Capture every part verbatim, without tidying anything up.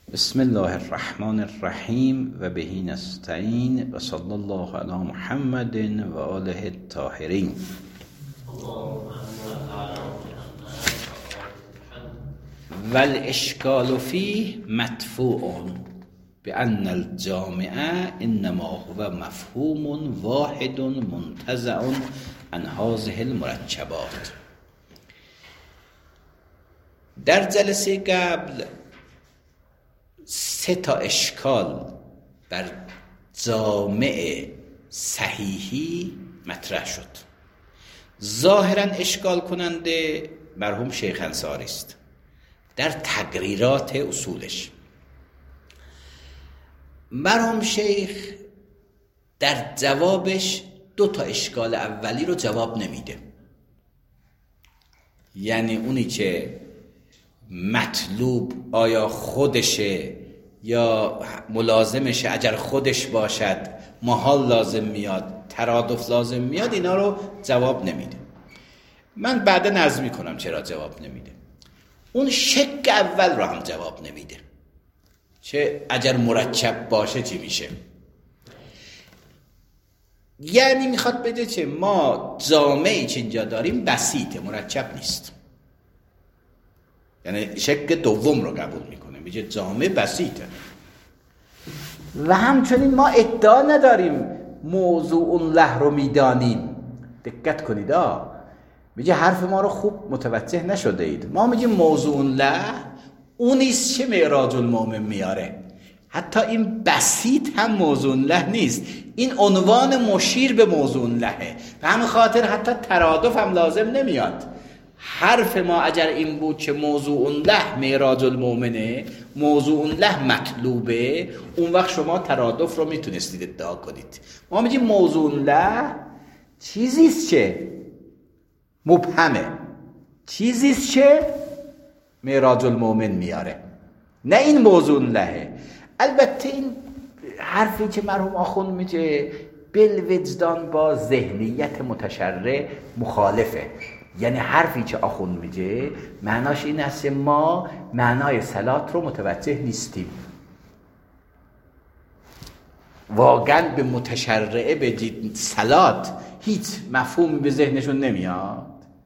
بسم الله الرحمن الرحیم و بهی نستعین و صلی الله علی محمد و آله الطاهرین. و الاشکال فیه مدفوع بأن الجامع انما هو مفهوم واحد منتزع عن هذه المرکبات. در جلسه قبل سه تا اشکال بر جامع صحیحی مطرح شد. ظاهرا اشکال کننده مرحوم شیخ انصاری است در تقریرات اصولش. مرحوم شیخ در جوابش دو تا اشکال اولی رو جواب نمیده، یعنی اونی که مطلوب آیا خودشه یا ملازمشه، اگر خودش باشد محال لازم میاد، ترادف لازم میاد، اینا رو جواب نمیده. من بعدا نظر میکنم چرا جواب نمیده. اون شک اول رو هم جواب نمیده، چه اگر مرکب باشه چی میشه. یعنی میخواد بده چه ما جامعی که اینجا داریم بسیطه، مرکب نیست. یعنی شک دوم رو قبول میکنه، میگه جامع بسیطه. و همچنین ما ادعا نداریم موضوع له رو میدانیم. دقت کنید ها، میگه حرف ما رو خوب متوجه نشده اید. ما میگیم موضوع له اونیست که معراج المؤمن میاره. حتی این بسیط هم موضوع له نیست، این عنوان مشیر به موضوع لهه. به همین خاطر حتی ترادف هم لازم نمیاد. حرف ما اگر این بود که موضوع له معراج المؤمنه، موضوع له مطلوبه، اون وقت شما ترادف رو میتونستید ادعا کنید. ما میگیم موضوع له چیزیست که مبهمه، چیزیست که معراج المؤمن میاره، نه این موضوع لهه. البته این حرفی که مرحوم آخوند میگه بالوجدان با ذهنیت متشرع مخالفه. یعنی حرفی که آخوند میگه معناش این است که ما معنای صلات رو متوجه نیستیم. واقعا به متشرعه بگید صلات، هیچ مفهومی به ذهنشون نمیاد.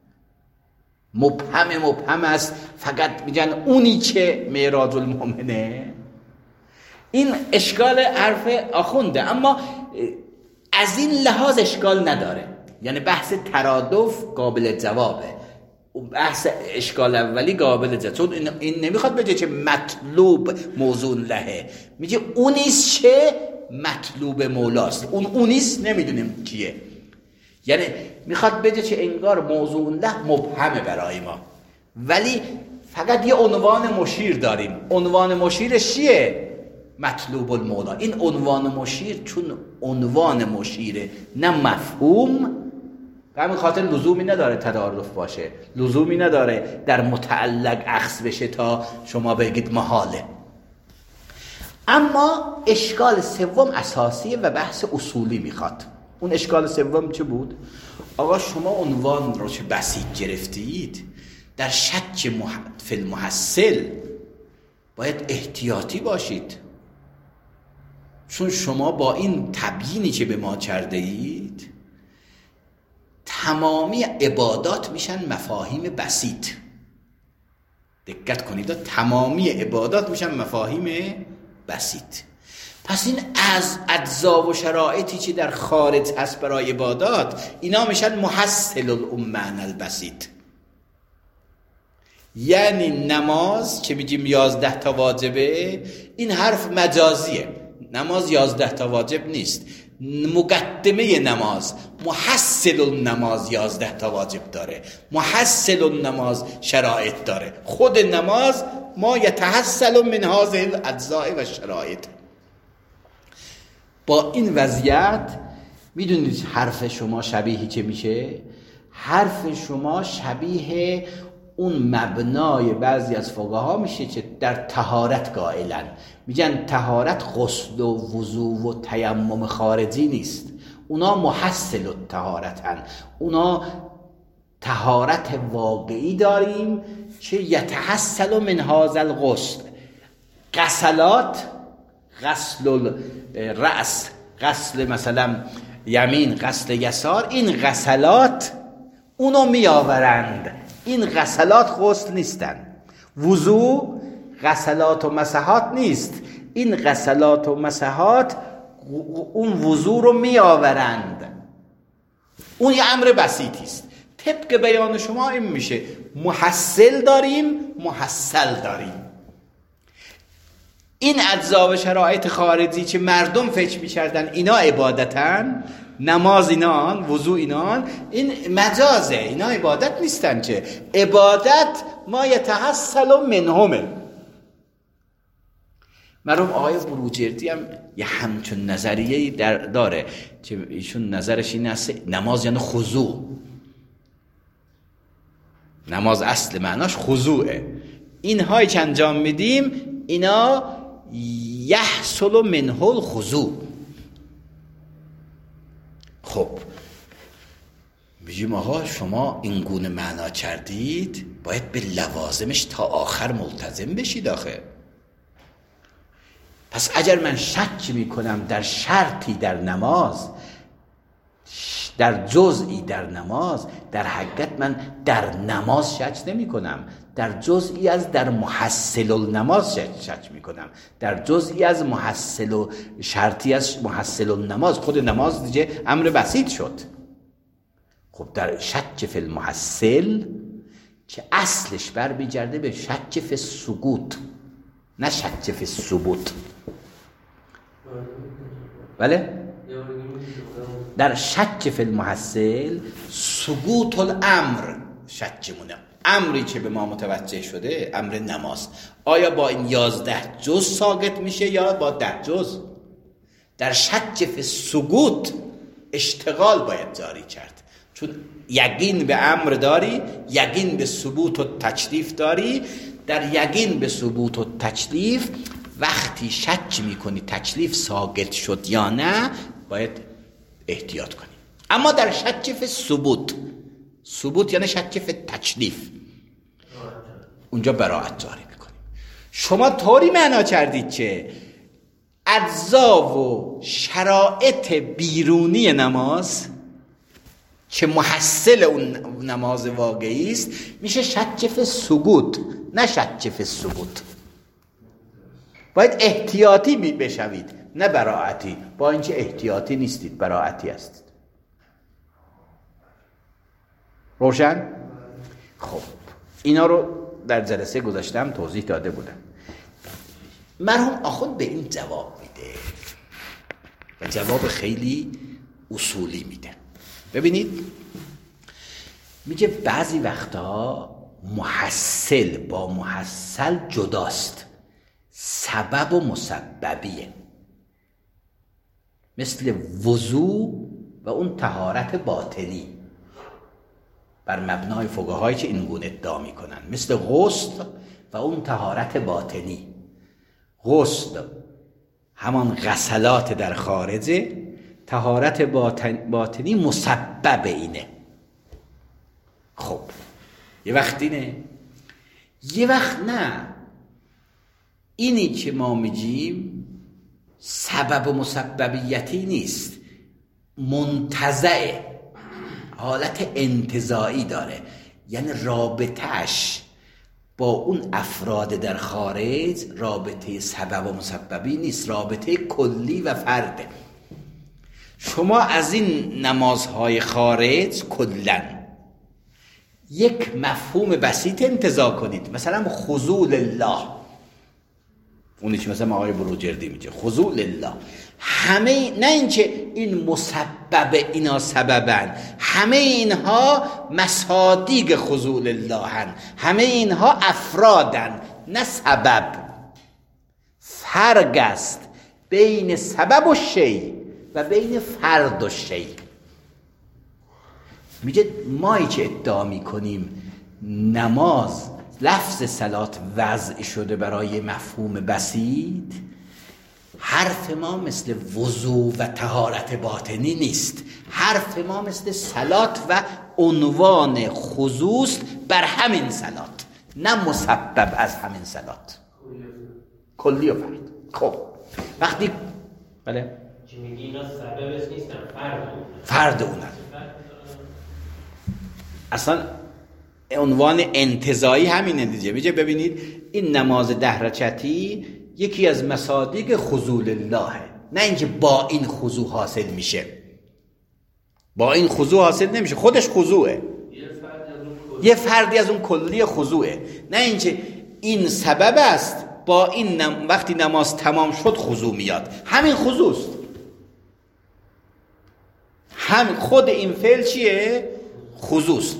مبهم مبهم است، فقط میگن اونی که معراج المؤمنه. این اشکال حرف آخونده، اما از این لحاظ اشکال نداره. یعنی بحث ترادف قابل جوابه، بحث اشکال اولی قابل جوابه، چون این, این نمیخواد بگه که مطلوب موضوع لهه، میگه اونیست که مطلوب مولاست. اون اونیست نمیدونیم کیه. یعنی میخواد بگه که انگار موضوع له مبهمه برای ما، ولی فقط یه عنوان مشیر داریم. عنوان مشیرش چیه؟ مطلوب المولا. این عنوان مشیر چون عنوان مشیره نه مفهوم، به همین خاطر لزومی نداره تدارف باشه، لزومی نداره در متعلق اخذ بشه تا شما بگید محاله. اما اشکال سوم اساسیه و بحث اصولی میخواد. اون اشکال سوم چه بود؟ آقا شما عنوان رو چه بسیط گرفتید، در شک مح... فی المحصل باید احتیاطی باشید، چون شما با این تبیینی که به ما کرده اید تمامی عبادات میشن مفاهیم بسیط. دقت کنید، تمامی عبادات میشن مفاهیم بسیط. پس این از اجزا و شرایطی که در خارج هست برای عبادات، اینا میشن محصل الامن البسیط. یعنی نماز که میگیم یازده تا واجبه، این حرف مجازیه. نماز یازده تا واجب نیست، مقدمه نماز، محصل النماز یازده تا واجب داره، محصل النماز شرایط داره. خود نماز ما یتحصل من هذه الاجزاء و شرایط. با این وضعیت میدونید حرف شما شبیه چه میشه؟ حرف شما شبیه اون مبنای بعضی از فقها میشه که در طهارت قائلن. میگن طهارت غسل و وضو و تیمم خارجی نیست، اونا محصل الطهارتن. اونا طهارت واقعی داریم که یتحصل من هذا الغسل، غسلات، غسل رأس، غسل مثلا یمین، غسل یسار، این غسلات اونو می آورند. این غسلات غسل نیستن. وضو غسلات و مسحات نیست. این غسلات و مسحات اون وضو رو می آورند. اون یه امر بسیطی است. طبق بیان شما این میشه محصل داریم، محصل داریم. این اجزا و شرایط خارجی که مردم فکر می‌کردن اینا عبادتن، نماز اینان، وضو اینان، این مجازه، اینا عبادت نیستن. که عبادت ما یتحصل منهمه. مرحوم آقای بروجردی هم یه همچون نظریه‌ای در داره که ایشون نظرش این است نماز یعنی خضوع. نماز اصل معناش خضوعه. اینهایی که انجام میدیم اینا یحصل منه الخضوع. خب میگیم آقا شما این گونه معنا کردید، باید به لوازمش تا آخر ملتزم بشید آخه. پس اگر من شک میکنم در شرطی در نماز، در جزئی در نماز، در حقیقت من در نماز شک نمی کنم، در جزئی از در محصل النماز شک می کنم، در جزئی از محصل و شرطی از محصل النماز. خود نماز دیگه امر بسیط شد. خب در شک فی المحصل که اصلش بر بیگرده به شک فی السقوط، نه شک فی الثبوت. بله؟ در شک فی المحصل سقوط الامر شکمونه. امری که به ما متوجه شده امر نماز، آیا با این یازده جز ساقط میشه یا با ده جز؟ در شک فی السقوط اشتغال باید جاری کرد، چون یقین به امر داری، یقین به ثبوت و تکلیف داری. در یقین به ثبوت و تکلیف وقتی شک میکنی تکلیف ساقط شد یا نه باید احتیاط کنی. اما در شک فی ثبوت، ثبوت یعنی شک فی تکلیف، اونجا براءت جاری میکنیم. شما طوری معنا کردید که اجزا و شرایط بیرونی نماز که محصل اون نماز واقعی است میشه شک فی سقوط، نه شک فی ثبوت. باید احتیاطی بشوید، نه براعتی. با اینکه احتیاطی نیستید، براعتی هستید. روشن؟ خب اینا رو در جلسه گذاشتم توضیح داده بودم. مرحوم آخوند به این جواب میده و جواب خیلی اصولی میده. ببینید میگه بعضی وقتا محصل با محصل جداست، سبب و مسببیه. مثل وضو و اون طهارت باطنی بر مبنای فقهایی که این گونه ادعا میکنن، مثل غسل و اون طهارت باطنی. غسل همان غسلات در خارجه، طهارت باطنی مسبب اینه. خب یه وقت اینه، یه وقت نه. اینی که ما میگیم سبب و مسببیتی نیست، منتزعه، حالت انتزاعی داره. یعنی رابطهش با اون افراد در خارج رابطه سبب و مسببی نیست، رابطه کلی و فرده. شما از این نمازهای خارج کلن یک مفهوم بسیط انتزاع کنید، مثلا خضوع لله، اونی که مثلا آقای بروجردی میگه خضوع لله. همه، نه اینکه این مسبب اینا سببن، همه اینها مصادیق خضوع لله هن، همه اینها افرادن نه سبب. فرق است بین سبب و شی و بین فرد و شی. میگه مایی که ادعا میکنیم نماز لفظ صلات وضع شده برای مفهوم بسیط، حرف ما مثل وضو و طهارت باطنی نیست. حرف ما مثل صلات و عنوان خصوص بر همین صلات، نه مسبب از همین صلات. کلی و فرد. خب وقتی بله چی میگی اینا سببش نیستن، فرد اون فرد اونن. اصلا عنوان انتزاعی همینه دیگه. میگه ببینید این نماز ده رکعتی یکی از مصادیق خضوع لله، نه اینکه با این خضوع حاصل میشه. با این خضوع حاصل نمیشه، خودش خضوعه، یه فردی از اون کلی خضوعه، نه اینکه این سبب است با این نم... وقتی نماز تمام شد خضوع میاد. همین خضوع است. هم خود این فعل چیه؟ خضوع است.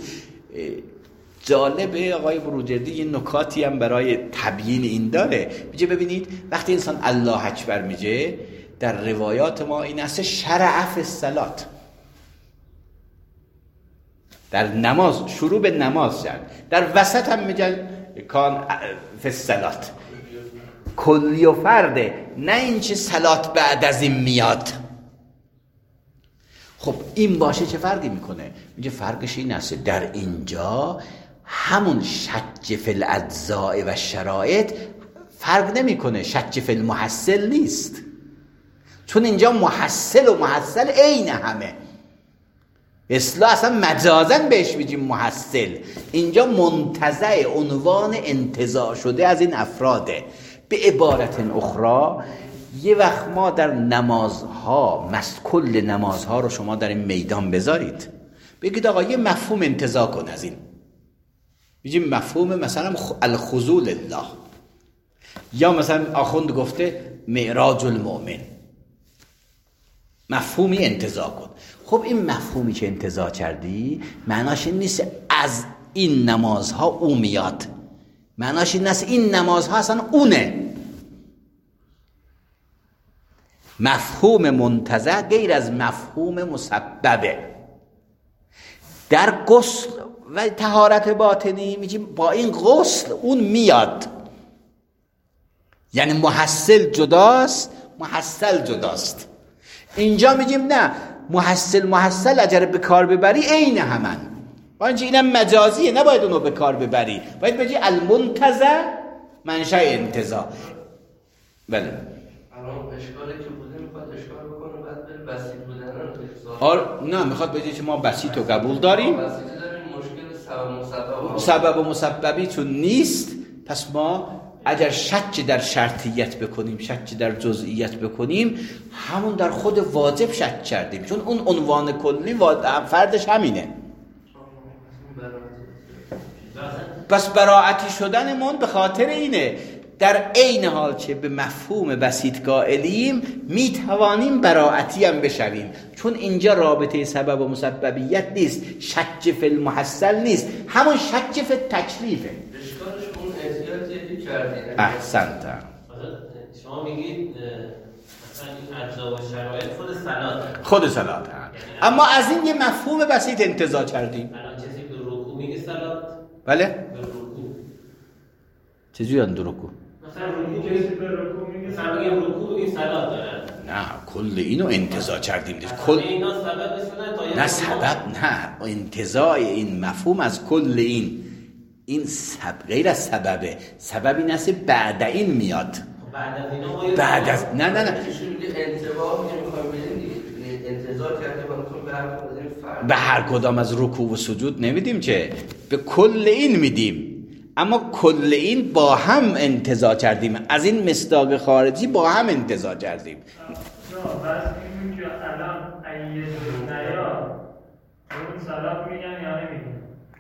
جالبه آقای بروجردی یه نکاتی هم برای تبیین این داره. میگه ببینید وقتی انسان الله اکبر میگه در روایات ما این است شرع فی الصلاة، در نماز شروع به نماز کرد، در وسط هم میگن کان فی الصلاة، کلی و فرده، نه این چه صلات بعد از این میاد. خب این باشه چه فرقی میکنه؟ میگه فرقش این است در اینجا همون شج فی الاجزاء و شرایط فرق نمیکنه، شج فی المحصل نیست، چون اینجا محصل و محصل عین همه. اصلا اصلا مجازاً بهش میگیم محصل، اینجا منتزع عنوان انتزاع شده از این افراده. به عبارت اخرى یه وقت ما در نمازها مست کل نمازها رو شما در این میدان بذارید بگید آقا یه مفهوم انتزاع کن از این، بگیم مفهوم مثلا الخضوع لله، یا مثلا آخوند گفته معراج المؤمن، مفهومی انتزاع کن. خب این مفهومی که انتزاع کردی معناش این نیست از این نمازها او میاد، معناش این نیست این نمازها اصلا اونه. مفهوم منتزع غیر از مفهوم مسببه. در غسل و طهارت باطنی میگیم با این غسل اون میاد، یعنی محصل جداست، محصل جداست. اینجا میگیم نه، محصل محصل اگر به کار ببری عین همن، با اینکه اینم مجازیه، نباید اونو به کار ببری، باید بگی المنتزع منشأ انتزاع. بله الان اشکالی که بوده میخواد اشکال بکنه بعد بره بسیط بودن رو آر نه میخواد بگه که ما بسیط رو قبول داریم، بسیط داریم، مشکل سبب مسبب سبب و مسببی چون نیست، پس ما اگر شک در شرطیت بکنیم، شک در جزئیت بکنیم، همون در خود واجب شک کردیم، چون اون عنوان کلی فردش همینه. پس براعتی شدنمون به خاطر اینه در عین حال که به مفهوم بسیط قائلیم میتوانیم براعتی هم بشویم، چون اینجا رابطه سبب و مسببیت نیست، شک فی المحصل نیست، همون شک فی التکلیفه. اشکالش اون احتیاطی کردین. احسنت. شما میگید مثلا این اجزا و شرایط خود صلات خود صلات هم. اما از این یه مفهوم بسیط انتزاع کردیم. الان کسی به رکوع میگه صلات؟ بله؟ به رکوع چجوری اند رکوع؟ مثلا رکوع کسی به رکوع میگه مثلا میگه رکوع این صلات داره. نه کل اینو انتزاع کردیم دیگه. کل اینا سبب شدن تا نه سبب نه، انتزاع این مفهوم از کل این این سبب غیر از سببه. سبب این است بعد این میاد. بعد از اینا ما بعد از نه نه نه انتباه نمیخوایم بدیم انتزاع کرده با تو به هر کدام به هر کدام از رکوع و سجود نمیدیم، که به کل این میدیم، اما کل این با هم انتزاع کردیم، از این مصداق خارجی با هم انتزاع کردیم. نه بس این که الان ایه نیا اون سلام میگن یا نمیگن؟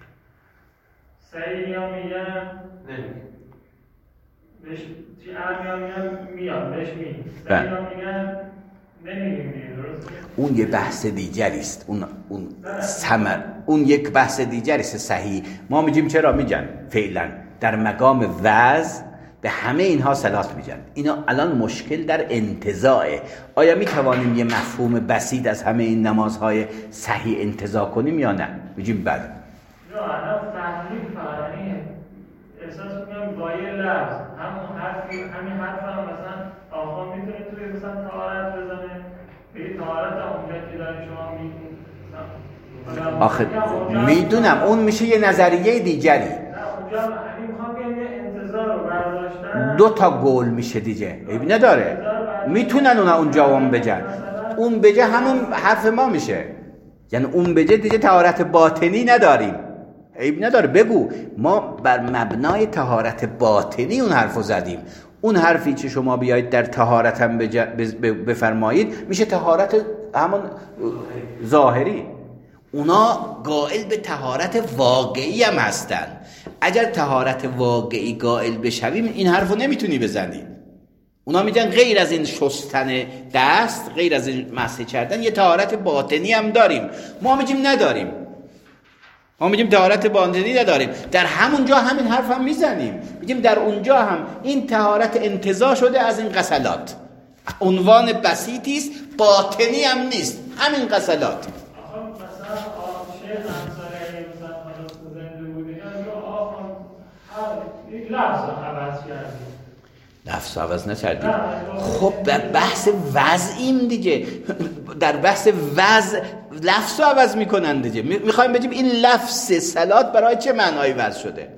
سعی یا میگن نمیگن بهش چی ارمی میگن میاد بهش میگن، سعی یا میگن نمیگیم دیگه، درسته؟ اون یه بحث دیگری است، اون اون ثمر اون یک بحث دیگری است. صحیح ما میگیم چرا میگن فعلا در مقام وضع به همه اینها صلات میگن. اینا الان مشکل در انتزاعه. آیا میتوانیم یه مفهوم بسیط از همه این نمازهای صحیح انتزاع کنیم یا نه؟ میگیم بله. نه الان فهمی فرانی احساس میکنم با یه لفظ همون حرفی همین حرف هم مثلا آخوان میتونه توی مثلا طهارت بزنه، به طهارت هم اونجا که داری شما میگید آخه میدونم اون میشه یه نظریه دیگری. نه اونجا همین میخوام بگم یه انتظار رو برداشتن دو تا گل میشه دیگه، عیبی نداره، میتونن اونا اون جواب بجن. اون بجه همون حرف ما میشه، یعنی اون بجه دیگه طهارت باطنی نداریم، عیب نداره بگو. ما بر مبنای طهارت باطنی اون حرفو زدیم. اون حرفی که شما بیایید در طهارت هم بفرمایید میشه طهارت همون ظاهری. اونا قائل به طهارت واقعی هم هستن. اگر طهارت واقعی قائل بشویم این حرفو نمیتونی بزنی. اونا میگن غیر از این شستن دست، غیر از این مسح کردن، یه طهارت باطنی هم داریم. ما میگیم نداریم، ما میگیم طهارت باطنی نداریم. در همونجا همین حرف هم میزنیم، میگیم در اونجا هم این طهارت انتزاع شده از این غسلات، عنوان بسیطی است، باطنی هم نیست، همین غسلات. لفظ عوض نکردیم. خب بحث وضعیم دیگه، در بحث وضع لفظ رو عوض میکنن دیگه. میخوایم بگیم این لفظ صلات برای چه معنایی وضع شده.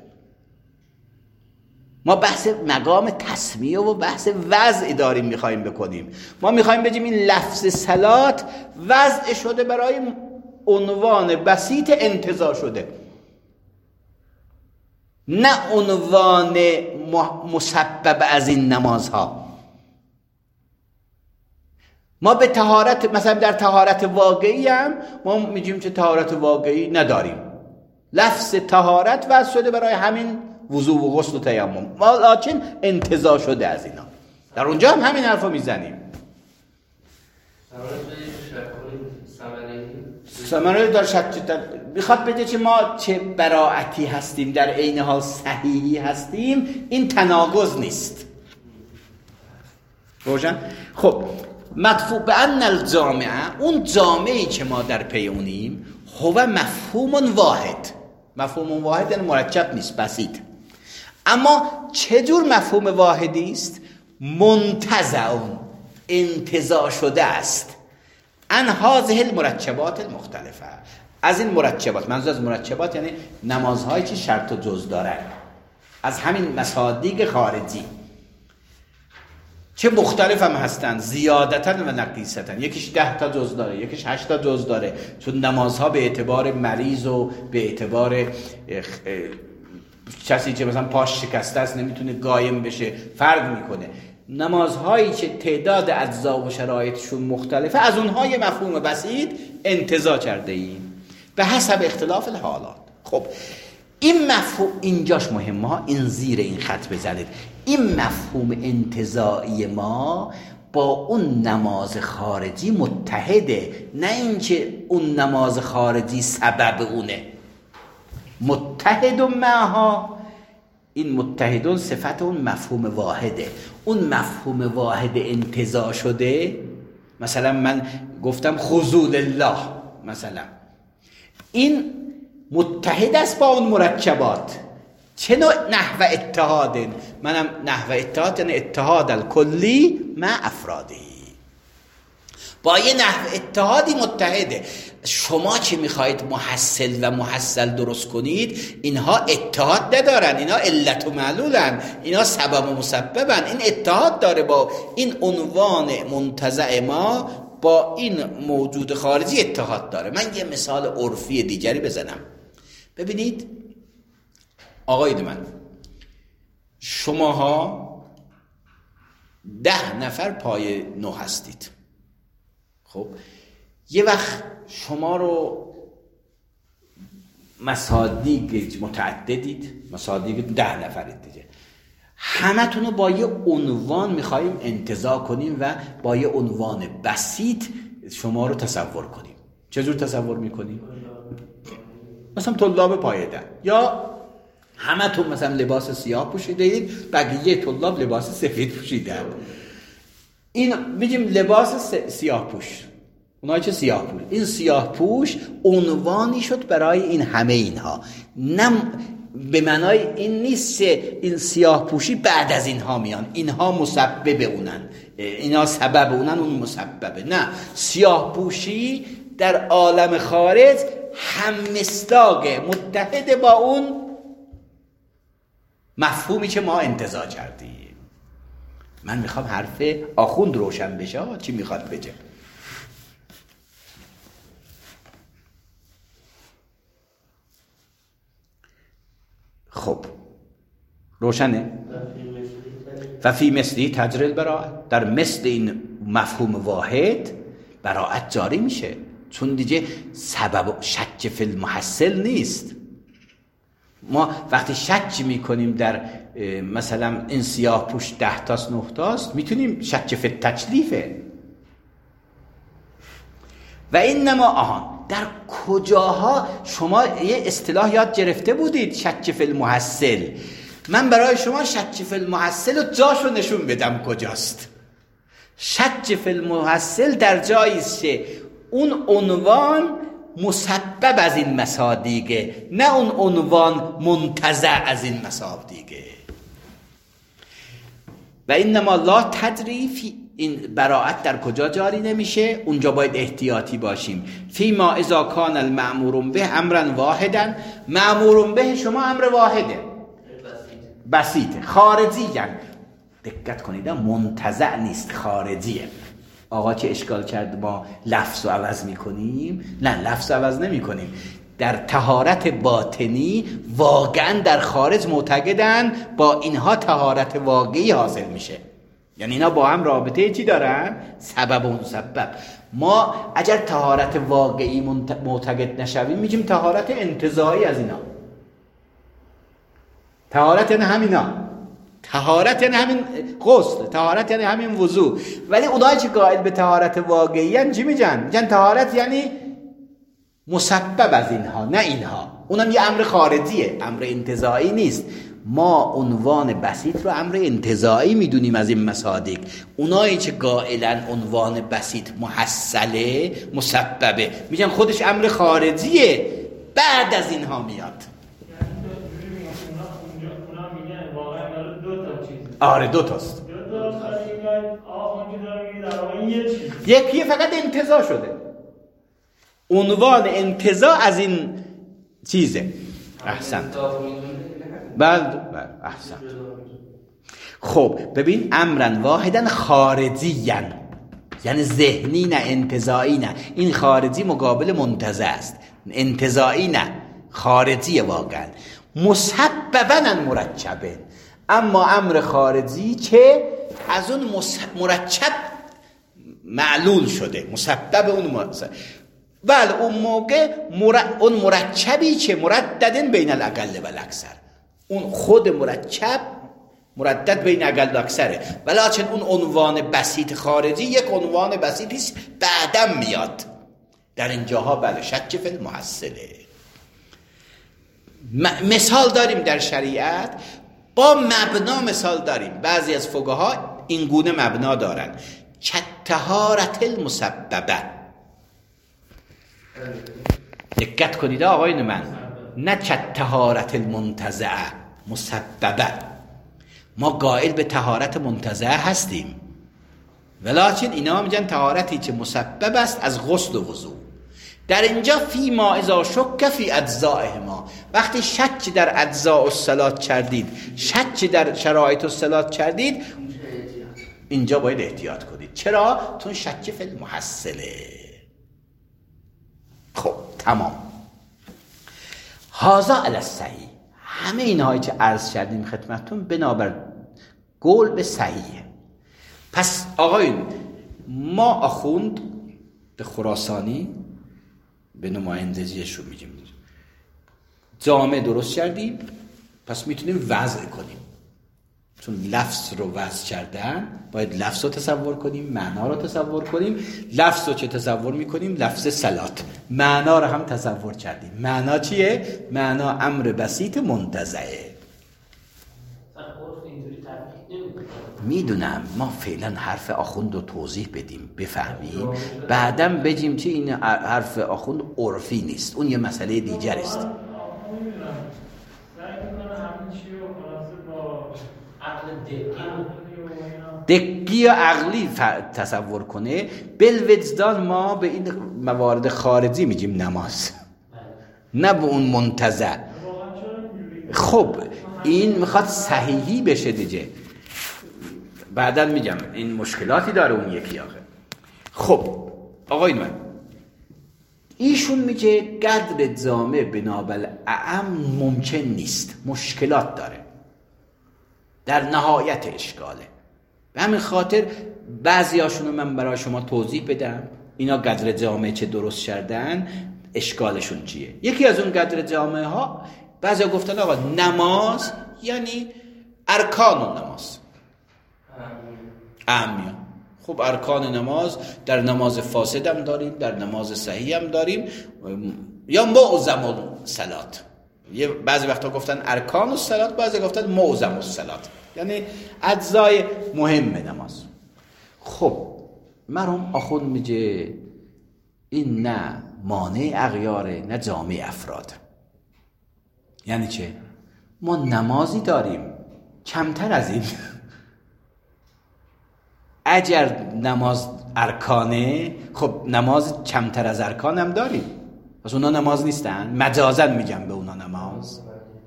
ما بحث مقام تسمیه و بحث وضع داریم میخوایم بکنیم. ما میخوایم بگیم این لفظ صلات وضع شده برای عنوان بسیط انتزاع شده، نه عنوان مسبب از این نمازها. ما به طهارت، مثلا در طهارت واقعی هم ما میگیم که طهارت واقعی نداریم، لفظ طهارت وضع شده برای همین وضوء و غسل و تیمم، لکن انتزاع شده از اینا. در اونجا هم همین حرفو میزنیم. سمره دار شک میخواد بگه که ما چه براعتی هستیم، در عین حال صحیحی هستیم. این تناقض نیست. روشن؟ خب مدفوع به ان الجامعه، اون جامعی که ما در پی اونیم، هو مفهوم واحد. مفهوم واحد یعنی مرکب نیست، بسیط. اما چجور مفهوم واحدی است؟ منتزعون، انتزاع شده است، ان هذه المرکبات المختلفه، از این مرکبات. منظور از مرکبات یعنی نمازهایی که شرط و جز دارن، از همین مصادیق خارجی چه مختلف هم هستن، زیادتاً و نقیصتاً. یکیش ده تا جز داره، یکیش هشت تا جز داره، چون نمازها به اعتبار مریض و به اعتبار کسی که مثلا پاش شکسته است نمیتونه قایم بشه فرق میکنه. نمازهایی که تعداد اجزا و شرایطشون مختلفه، از اونها یه مفهوم بسیط انتزاع کرده ایم به حسب اختلاف الحالات. خب این مفهوم اینجاش مهمه ها، این زیر این خط بزنید. این مفهوم انتزاعی ما با اون نماز خارجی متحده، نه اینکه اون نماز خارجی سبب اونه. متحد معها، این متحدون صفت اون مفهوم واحده. اون مفهوم واحد انتزاع شده، مثلا من گفتم خضوع لله، مثلا این متحد است با اون مرکبات. چه نوع نحو اتحاد؟ منم نحو اتحاد یعنی اتحاد الکلی مع افرادی، با یه نحو اتحادی متحده. شما چی میخواید محصل و محصل درست کنید، اینها اتحاد ندارن، اینها علت و معلولن، اینها سبب و مسببن. این اتحاد داره با این عنوان منتزع ما، با این موجود خارجی اتحاد داره. من یه مثال عرفی دیگری بزنم. ببینید آقاید من، شماها ده نفر پای نو هستید. خب یه وقت شما رو مصادیق متعددید، مصادیق ده نفرید دیگه، همه تونو با یه عنوان میخواییم انتزاع کنیم و با یه عنوان بسیط شما رو تصور کنیم. چجور تصور میکنیم؟ مثلا طلاب پایه ده، یا همه تون مثلا لباس سیاه پوشیده اید، بقیه طلاب لباس سفید پوشیدن. این میگیم لباس سیاه پوش، اونایی که سیاه پوش. این سیاه پوش عنوانی شد برای این همه اینها. نم به معنای این نیست که این سیاه پوشی بعد از اینها میان، اینها مسبب اونن، اینا سبب اونن، اون مسببه. نه، سیاه پوشی در عالم خارج هم مصداقه، متحد با اون مفهومی که ما انتزاع کردیم. من میخوام حرف آخوند روشن بشه. چی میخواد بگه؟ خب روشنه؟ و فی مثلی تجری البراءت، در مثل این مفهوم واحد براءت جاری میشه، چون دیگه سبب شک فی المحصل نیست. ما وقتی شک میکنیم در مثلا این سیاه پوش ده تاست نه تاست، میتونیم شک فی تکلیفه. و اینما آهان در کجاها شما یه اصطلاح یاد گرفته بودید، شک فی المحصل. من برای شما شک فی المحصل رو جاشو نشون بدم کجاست. شک فی المحصل در جایی است که اون عنوان مسبب از این مصادیقه، نه اون عنوان منتزع از این مصادیقه. و اینما لا تدری فی، این براءت در کجا جاری نمیشه؟ اونجا باید احتیاطی باشیم. فی ما اذا کان المأمور به امرا واحدا، مأمور به شما امر واحده، بسیطه، خارجی یعنی. دقت کنید منتزع نیست، خارجیه. آقا چه اشکال کرد ما لفظ رو عوض میکنیم؟ نه، لفظ عوض نمی کنیم. در طهارت باطنی واقعا در خارج معتقدن با اینها طهارت واقعی حاصل میشه، یعنی اینا با هم رابطه چی دارن؟ سبب و مسبب. ما اگر طهارت واقعی معتقد نشویم میگیم طهارت انتزاعی از اینا. طهارت یعنی همینا، طهارت یعنی همین غسل، طهارت یعنی همین وضو. ولی اونایی که قائل به طهارت واقعی ان چی میگن؟ میگن طهارت یعنی مسبب از اینها، نه اینها. اونم یه امر خارجیه، امر انتزاعی نیست. ما عنوان بسیط رو امر انتزاعی میدونیم از این مصادیق. اونایی که قائلن عنوان بسیط محصله، مسببه، میگن خودش امر خارجیه، بعد از اینها میاد. آره دو تاست. یکی فقط انتزاع شده، عنوان انتزاع از این چیزه. احسنت. بله بله احسنت. خب ببین، امرن واحدن خارجیاً، یعنی ذهنی نه انتزاعی نه. این خارجی مقابل منتزع است، انتزاعی نه، خارجی واقعا. مسبباً مرکبه، اما امر خارجی که از اون مرکب معلول شده، مسبب اون مرکب. بله اون موقع مر... اون مرکبی که مرددن بین الاقل و الاکثر، اون خود مرکب مردد بین اقل و اکثره، ولیکن اون عنوان بسیط خارجی یک عنوان بسیطیست بعدم میاد. در اینجاها بله شک فی المحصله. م... مثال داریم در شریعت، با مبنا مثال داریم. بعضی از فقها این گونه مبنا دارن، کطهارت المسببه. دقت کنید آقایون من، نه کطهارت المنتزعه، مسببه. ما قائل به طهارت منتزعه هستیم، ولیکن اینا میگن طهارتی که مسبب است از غسل و وضو. در اینجا فی ما اذا شک فی اجزائهما، وقتی شک در اجزاء الصلات کردید، شک در شرایط الصلات کردید، اینجا باید احتیاط کنید. چرا؟ چون شک فی المحصله. خب تمام. هذا علی الصحیح، همه اینهایی که عرض کردیم خدمتتون بنابر قول به صحیح. پس آقایون، ما آخوند به خراسانی به نمایندگیش رو میگیم جامع درست کردیم، پس میتونیم وضع کنیم. چون لفظ رو وضع کردن باید لفظ رو تصور کنیم، معنا رو تصور کنیم. لفظ رو چه تصور میکنیم؟ لفظ صلات. معنا رو هم تصور کردیم. معنا چیه؟ معنا امر بسیط منتزعه. میدونم، ما فعلا حرف آخوند رو توضیح بدیم بفهمیم، بعدم بگیم که این حرف آخوند عرفی نیست، اون یه مسئله دیگر است. دقی و عقلی تصور کنه. بالوجدان ما به این موارد خارجی میگیم نماز، نه به اون منتزع. خب این میخواد صحیحی بشه دیگه. بعدا میگم این مشکلاتی داره اون یکی آخه. خب آقای من ایشون میگه قدر جامع بنابل اعم ممکن نیست، مشکلات داره، در نهایت اشکاله. به همین خاطر بعضی هاشونو من برای شما توضیح بدم اینا قدر جامع چه درست کردن، اشکالشون چیه. یکی از اون قدر جامع ها بعضی ها گفتن آقا نماز یعنی ارکان نماز اهمیت. خب ارکان نماز در نماز فاسد هم داریم، در نماز صحیح هم داریم، یا معظم الصلات. یه بعضی وقتا گفتن ارکان الصلات، بعضی گفتن معظم الصلات، یعنی اجزای مهم نماز. خب مرحوم آخوند میگه این نه مانع اغیاره نه جامع افراد. یعنی چه؟ ما نمازی داریم کمتر از این. اگر نماز ارکانه، خب نماز کمتر از ارکان هم داریم، پس اونا نماز نیستن؟ مجازن میگم به اونا نماز.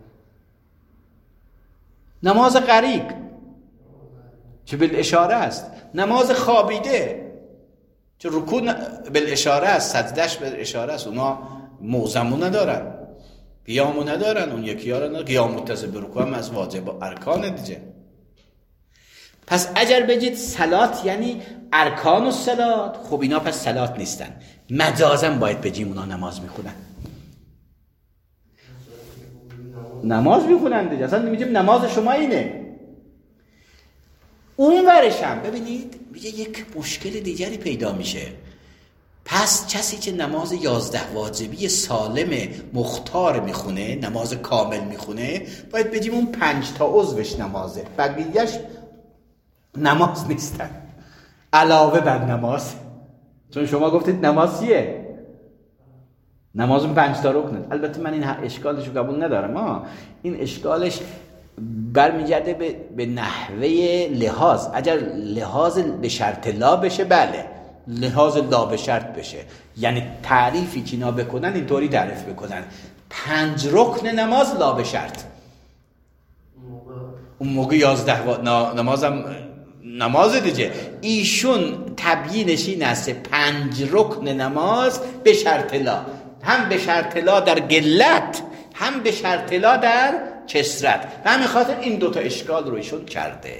نماز غریق چه بالاشاره است، نماز خوابیده چه رکوع بالاشاره است، سجدهش بالاشاره است، اونا معظمو ندارن، قیامو ندارن، اون یکی ها رو ندارن. قیام متصل به رکوع هم از واجب و ارکان دیگه. پس اگر بگید صلات یعنی ارکان و صلات، خب اینا پس صلات نیستن، مجازن باید بگیم اونا نماز میخونن. نماز میخونن دیگه، اصلا نمیگیم نماز شما اینه. اون ورش هم ببینید میگه یک مشکل دیگری پیدا میشه. پس کسی که نماز یازده واجبی سالم مختار میخونه، نماز کامل میخونه، باید بگیم اون پنج تا عضوش نمازه، بقیه‌اش نماز نیستن علاوه بر نماز. چون شما گفتید نماز چیه؟ نماز اون پنج تا رکنه. البته من این اشکالش رو قبول ندارم. ها این اشکالش برمیگرده به, به نحوه لحاظ. اگر لحاظ به شرط لا بشه بله، لحاظ لا به شرط بشه یعنی تعریفی که اینا بکنن اینطوری تعریف بکنن پنج رکن نماز لا به شرط، اون موقع یازده و... نمازم نماز دیگه. ایشون تبیینش این است پنج رکن نماز به شرط لا، هم به شرط لا در قلت هم به شرط لا در کثرت، و همین خاطر این دوتا اشکال رو ایشون کرده.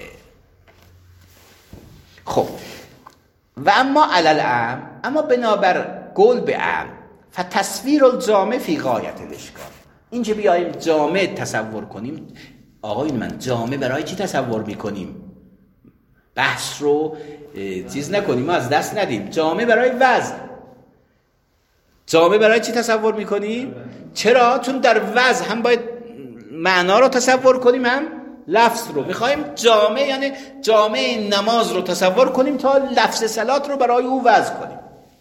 خب و اما علل ام، اما بنابر قول به ام فتصویر الجامع فی غایت الاشکال. اینجا بیاییم جامع تصور کنیم. آقای من جامع برای چی تصور میکنیم؟ بحث رو چیز نکنیم، ما از دست ندیم. جامع برای وزن. جامع برای چی تصور میکنیم؟ چرا؟ چون در وزن هم باید معنا رو تصور کنیم هم لفظ رو. میخوایم جامع یعنی جامع نماز رو تصور کنیم تا لفظ صلات رو برای او وضع کنیم.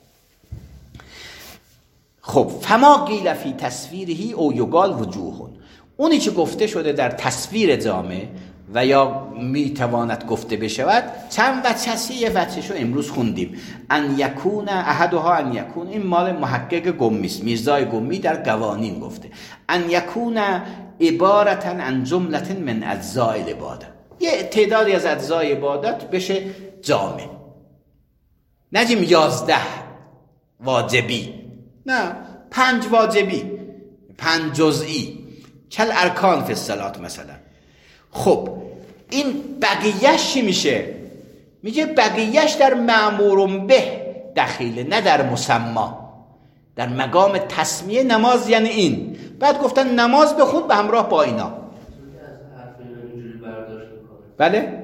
خب فما قیل فی تصویرهی او یقال وجوهون، اونی که گفته شده در تصویر جامع و یا میتواند گفته بشود چند وجهی. یه وجهشو امروز خوندیم، ان یکون احدها ان یکون، این مال محقق گمی است، میرزای گمی در قوانین گفته، ان یکون عبارتا عن جملة من اجزاء العبادة، یه تعدادی از اجزای عبادت بشه جامع. نجیم یازده واجبی، نه پنج واجبی، پنج جزئی، کل ارکان فی الصلات مثلا. خب این بقیهش چی میشه؟ میگه بقیهش در مأمور به دخیله، نه در مسما، در مقام تسمیه نماز یعنی این. بعد گفتن نماز بخون به همراه با اینا. بله؟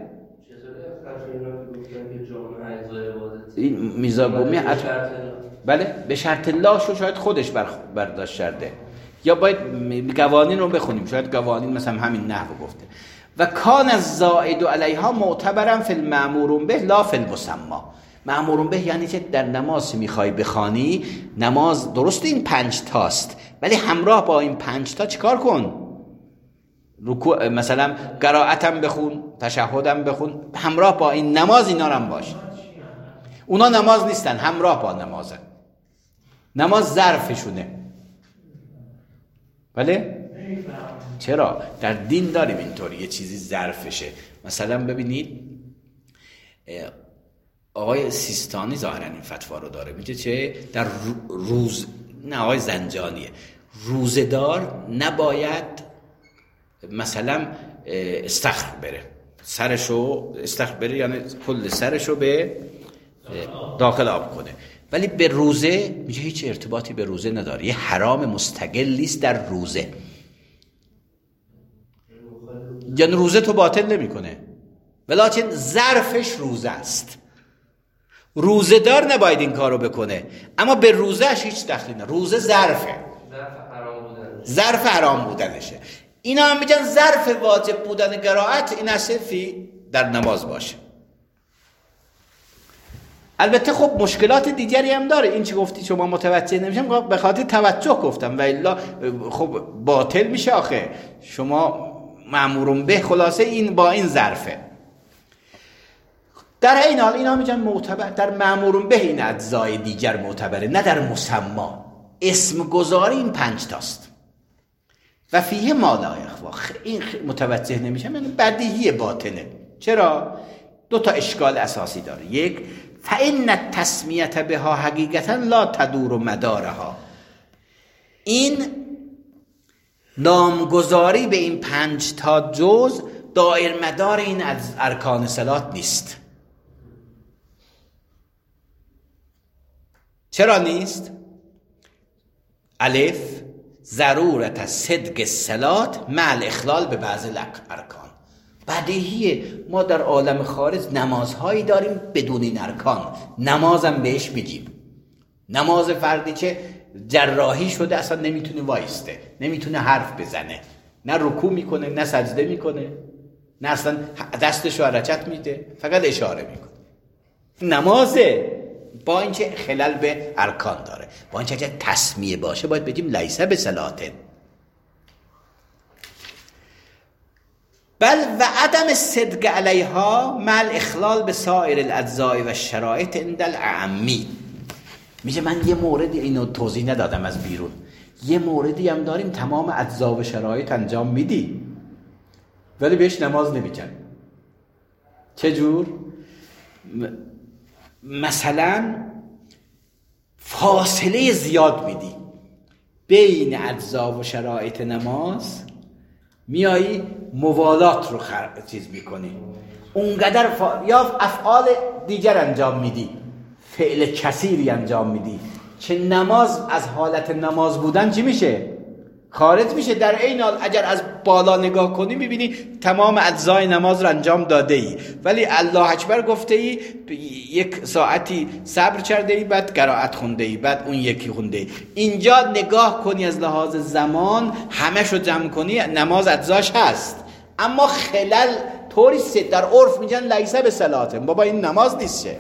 این میزاگومی بله به شرط الله شو شاید خودش برداشت کرده، یا باید قوانین رو بخونیم، شاید قوانین مثلا همین نحو گفته. و کان الزائد علیها معتبرا فی المأمور به لا فی المسما. مأمور به یعنی که در نماز میخوای بخوانی، نماز درست این پنج تاست ولی همراه با این پنج تا چیکار کن؟ رکوع مثلا قرائتم بخون، تشهدم بخون، همراه با این نماز اینا هم باشه. اونا نماز نیستن، همراه با نمازن. نماز ظرفشونه. بله؟ چرا؟ در دین داریم اینطوری یه چیزی ظرفشه. مثلا ببینید آقای سیستانی ظاهرا این فتوا رو داره، میگه چه در روز، نه آقای زنجانیه، روزدار نباید مثلا استخر بره، سرشو استخر بره یعنی کل سرشو به داخل آب کنه، ولی به روزه میگه هیچ ارتباطی به روزه نداره، یه حرام مستقلی است در روزه، یعنی روزه تو باطل نمیکنه، ولکن ظرفش روزه است. روزه دار نباید این کارو بکنه، اما به روزهش هیچ دخلی نه، روزه ظرفه، ظرف حرام بودنشه. اینا هم میگن ظرف واجب بودن قرائت این اصفی در نماز باشه. البته خب مشکلات دیگری هم داره، این چی گفتی شما متوجه نمیشم، به خاطر توجه گفتم و الا خب باطل میشه آخه، شما مأمورون به، خلاصه این با این ظرفه. در این حال اینا میگن معتبر در مأمورون به این اجزای دیگر معتبره، نه در مسما. اسم گذاری این پنج تاست و فیه ما لا یخفی، این متوجه نمیشم، یعنی بدیهی باطنه. چرا؟ دو تا اشکال اساسی داره. یک، فإن التسمیة بها حقیقتا لا تدور مدارها، این نامگذاری به این پنج تا جز دایر مدار این از ارکان صلات نیست. چرا نیست؟ الف، ضرورت صدق الصلات مع الاخلال به بعض ارکان. بدیهیه ما در عالم خارج نمازهایی داریم بدون این ارکان، نمازم بهش بگیم. نماز فردی که جراحی شده اصلا نمیتونه وایسته، نمیتونه حرف بزنه، نه رکوع میکنه نه سجده میکنه، نه اصلا دستشو حرکت میده، فقط اشاره میکنه. نمازه با اینکه خلل به ارکان داره، با اینکه اگه تسمیه باشه باید بگیم لیسه به صلاتن. بل و عدم صدق علیها مع الاخلال به سایر الاجزاء و الشرایط عند الاعمی. میگه من یه موردی اینو توضیح ندادم از بیرون، یه موردی هم داریم تمام اجزا و شرایط انجام میدی ولی بهش نماز نمیکن. چجور؟ مثلا فاصله زیاد میدی بین اجزا و شرایط نماز، میایی موالات رو خر... چیز میکنی، اونقدر فا... یا افعال دیگر انجام میدی، فعل کثیری انجام میدی که نماز از حالت نماز بودن چی میشه؟ خارج میشه. در این حال اگر از بالا نگاه کنی میبینی تمام اجزای نماز رو انجام داده ای، ولی الله اکبر گفته ای، یک ساعتی صبر کرده ای، بعد قرائت خونده ای، بعد اون یکی خونده ای. اینجا نگاه کنی از لحاظ زمان همه شو جمع کنی نماز اجزاش هست، اما خلل طوری سه در عرف میگن لیسه به صلاته، بابا این نماز نیست.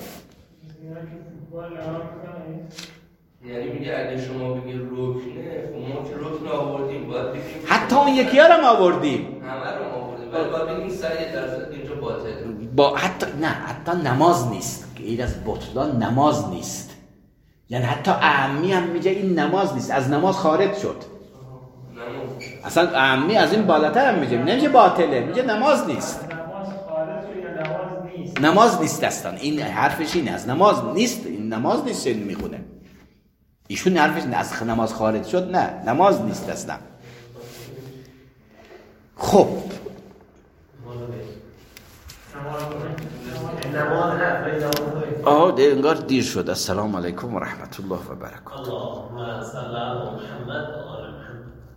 یعنی میگه اگه شما بگی رکنه، ما که رکن آوردیم باید بگیم حتی اون یکی ها رو آوردیم، همه رو آوردیم، ولی باید بگیم سعی درصد اینجا باطله. با حتی نه حتی نماز نیست، این از بطلان نماز نیست، یعنی حتی اعمی هم میگه این نماز نیست، از نماز خارج شد. نماز اصلا اعمی از این بالاتر هم میگه، نمیگه باطله، میگه نماز نیست. نماز خارج شد یا نماز نیست؟ نماز نیست اصلا، این حرفش اینه، از نماز نیست، این نماز نیست این میخونه. ایشون حرفش از نماز خارج شد، نه نماز نیست اصلا. خب آه ده انگار دیر شد. السلام علیکم و رحمت الله و برکاته. اللهم صل علی محمد و آل محمد.